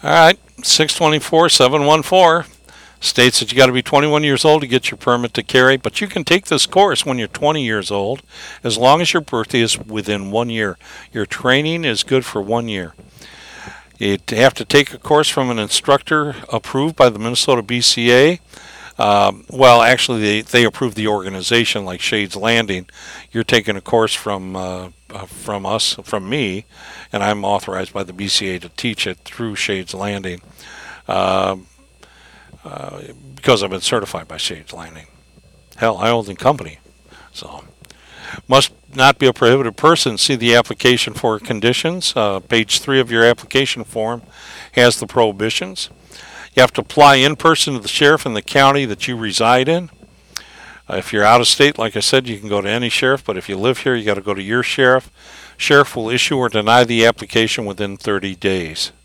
All right, 624-714 states that you got to be 21 years old to get your permit to carry, but you can take this course when you're 20 years old as long as your birthday is within 1 year. Your training is good for 1 year. You have to take a course from an instructor approved by the Minnesota BCA. Well, actually, they approve the organization, like Shades Landing. You're taking a course from us, from me, and I'm authorized by the BCA to teach it through Shades Landing uh, because I've been certified by Shades Landing. Hell, I own the company, so must not be a prohibited person. See the application for conditions. Page 3 of your application form has the prohibitions. You have to apply in person to the sheriff in the county that you reside in. If you're out of state, like I said, you can go to any sheriff, but if you live here, you got to go to your sheriff. Sheriff will issue or deny the application within 30 days.